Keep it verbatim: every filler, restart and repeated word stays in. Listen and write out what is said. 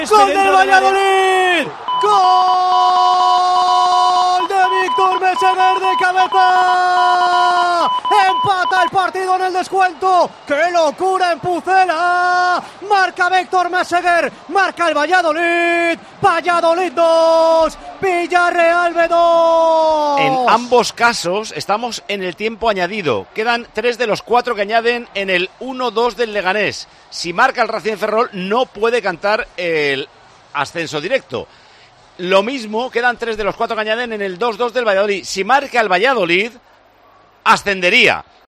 ¡Gol del Valladolid! ¡Gol de Víctor Meseguer de cabeza! Empata el partido en el descuento. ¡Qué locura en Pucela! Marca Víctor Meseguer, marca el Valladolid. Valladolid dos, Villarreal B dos. En ambos casos estamos en el tiempo añadido. Quedan tres de los cuatro que añaden en el uno dos del Leganés. Si marca el Racing de Ferrol no puede cantar el ascenso directo. Lo mismo, quedan tres de los cuatro que añaden en el dos dos del Valladolid. Si marca el Valladolid, ascendería.